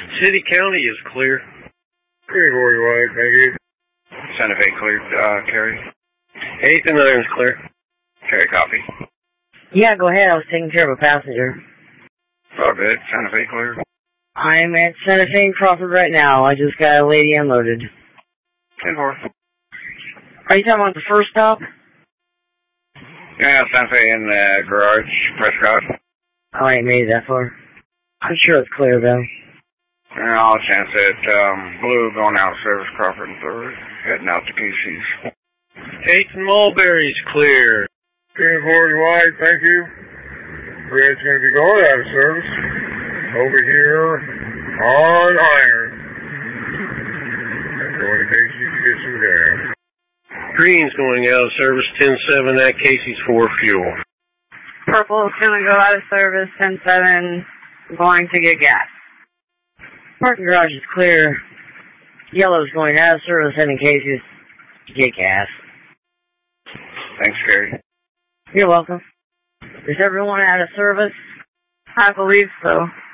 City County is clear. Clear for you, White. Thank you. Santa Fe clear, Carrie. 8th and 9th clear. Carrie, copy. Yeah, go ahead. I was taking care of a passenger. Oh, good. Santa Fe clear. I'm at Santa Fe and Crawford right now. I just got a lady unloaded. 10-4. Are you talking about the first stop? Yeah, Santa Fe in the garage, Prescott. Oh, I ain't made it that far. I'm sure it's clear, though. Yeah, I'll chance it. Blue going out of service, Crawford and 3rd. Heading out to Casey's. 8th and Mulberry's clear. 10-4 you, White. Thank you. Red's going to be going out of service. Over here on Iron. I'm going to Casey's to get some gas. Green's going out of service, 10-7 at Casey's for fuel. Purple's going to go out of service, 10-7, going to get gas. Parking garage is clear. Yellow's going out of service, heading Casey's to get gas. Thanks, Carrie. You're welcome. Is everyone out of service? I believe so.